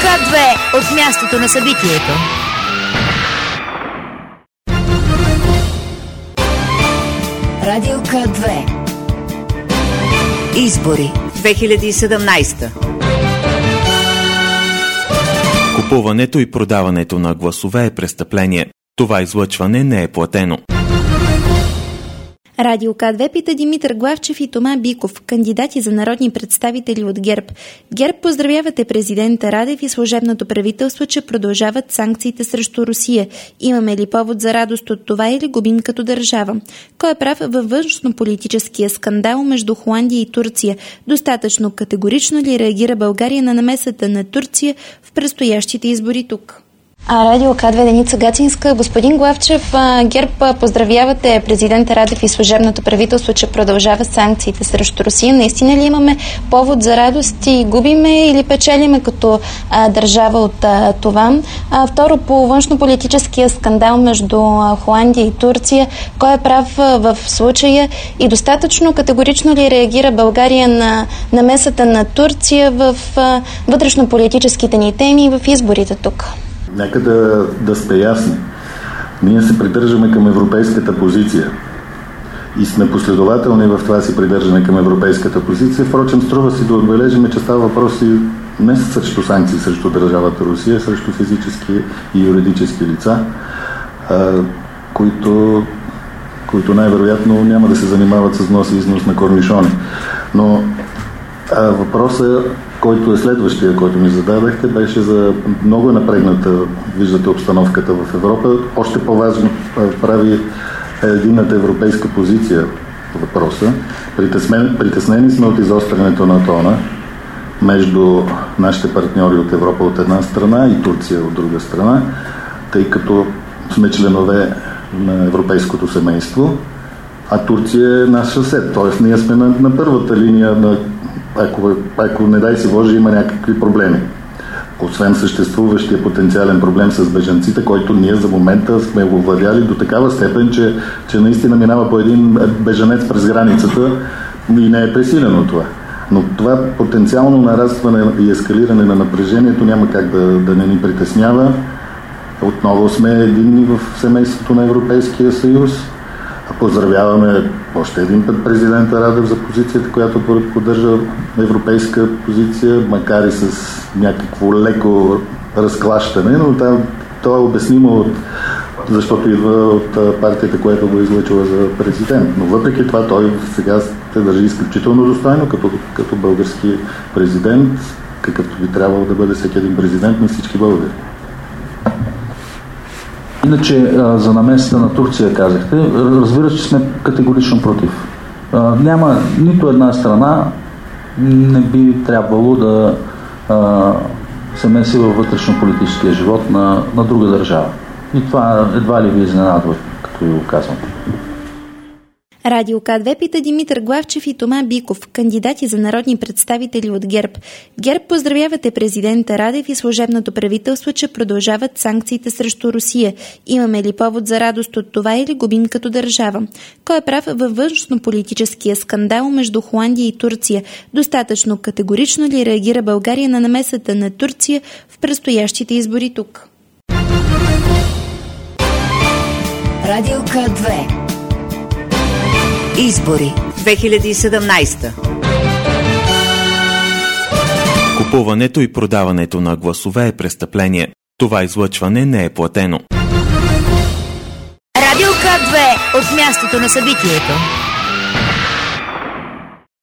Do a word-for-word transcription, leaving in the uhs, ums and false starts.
К две от мястото на събитието. Радио К две. Избори две хиляди и седемнадесета. Купуването и продаването на гласове е престъпление. Това излъчване не е платено. Радио К две пита Димитър Главчев и Тома Биков, кандидати за народни представители от ГЕРБ. ГЕРБ поздравявате президента Радев и служебното правителство, че продължават санкциите срещу Русия. Имаме ли повод за радост от това или губим като държава? Кой е прав във външнополитическия скандал между Холандия и Турция? Достатъчно категорично ли реагира България на намесата на Турция в предстоящите избори тук? А, Радио К две, Деница Гацинска. Господин Главчев, ГЕРБ поздравявате президента Радев и служебното правителство, че продължава санкциите срещу Русия. Наистина ли имаме повод за радост и губиме или печелиме като а, държава от а, това? А, второ, по външнополитическия скандал между а, Холандия и Турция, кой е прав а, в случая и достатъчно категорично ли реагира България на намесата на Турция в а, вътрешнополитическите ни теми и в изборите тук? Нека да, да сте ясни. Ние се придържаме към европейската позиция и сме последователни в това си придържане към европейската позиция. Впрочем, струва си да отбележим, че става въпрос и не срещу санкции срещу държавата Русия, срещу физически и юридически лица, а, които, които най-вероятно няма да се занимават с внос и износ на корнишони. Но а, въпросът, който е следващия, който ми зададахте, беше за много напрегната, виждате, обстановката в Европа. Още по-важно прави единната европейска позиция въпроса. Притеснени, притеснени сме от изострянето на тона между нашите партньори от Европа от една страна и Турция от друга страна, тъй като сме членове на европейското семейство, а Турция е наш съсед. Т.е. ние сме на, на първата линия на Ако, ако не дай си Боже има някакви проблеми. Освен съществуващия потенциален проблем с бежанците, който ние за момента сме го овладяли до такава степен, че, че наистина минава по един бежанец през границата и не е пресилено това. Но това потенциално нарастване и ескалиране на напрежението няма как да, да не ни притеснява. Отново сме единни в семейството на Европейския съюз. Поздравяваме още един път президента Радев за позицията, която поддържа европейска позиция, макар и с някакво леко разклащане, но това, това е обяснимо, от, защото идва от партията, която го е излъчила за президент. Но въпреки това той сега се държи изключително достойно като, като български президент, какъвто би трябвало да бъде всеки един президент на всички българи. Иначе за намесата на Турция казахте, разбира се, че сме категорично против. Няма нито една страна не би трябвало да се меси във вътрешно-политическия живот на, на друга държава. И това едва ли ви изненадва, като ви го казвам. Радио К две пита Димитър Главчев и Тома Биков, кандидати за народни представители от ГЕРБ. ГЕРБ поздравявате президента Радев и служебното правителство, че продължават санкциите срещу Русия. Имаме ли повод за радост от това или губим като държава? Кой е прав във външнополитическия скандал между Холандия и Турция? Достатъчно категорично ли реагира България на намесата на Турция в предстоящите избори тук? Радио К две. Избори две хиляди и седемнадесета. Купуването и продаването на гласове е престъпление. Това излъчване не е платено. Радио К две от мястото на събитието.